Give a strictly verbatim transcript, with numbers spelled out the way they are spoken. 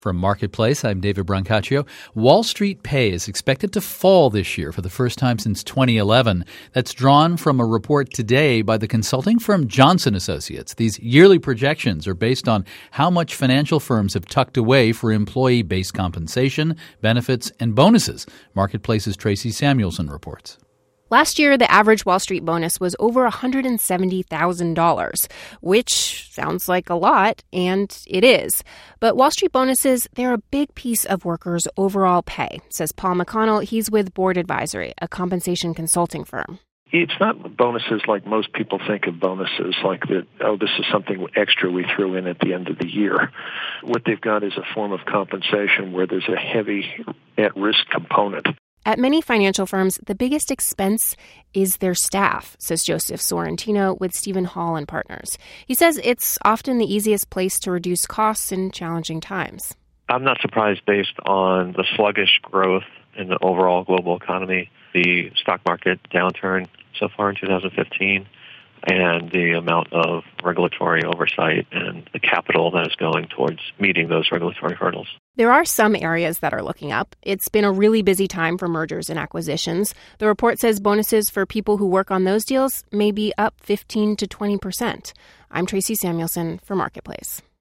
From Marketplace, I'm David Brancaccio. Wall Street pay is expected to fall this year for the first time since twenty eleven. That's drawn from a report today by the consulting firm Johnson Associates. These yearly projections are based on how much financial firms have tucked away for employee-based compensation, benefits, and bonuses. Marketplace's Tracy Samuelson reports. Last year, the average Wall Street bonus was over one hundred seventy thousand dollars, which sounds like a lot, and it is. But Wall Street bonuses, they're a big piece of workers' overall pay, says Paul McConnell. He's with Board Advisory, a compensation consulting firm. It's not bonuses like most people think of bonuses, like that, oh, this is something extra we threw in at the end of the year. What they've got is a form of compensation where there's a heavy at-risk component. At many financial firms, the biggest expense is their staff, says Joseph Sorrentino with Stephen Hall and Partners. He says it's often the easiest place to reduce costs in challenging times. I'm not surprised based on the sluggish growth in the overall global economy, the stock market downturn so far in two thousand fifteen, and the amount of regulatory oversight and the capital that is going towards meeting those regulatory hurdles. There are some areas that are looking up. It's been a really busy time for mergers and acquisitions. The report says bonuses for people who work on those deals may be up fifteen to twenty percent. I'm Tracy Samuelson for Marketplace.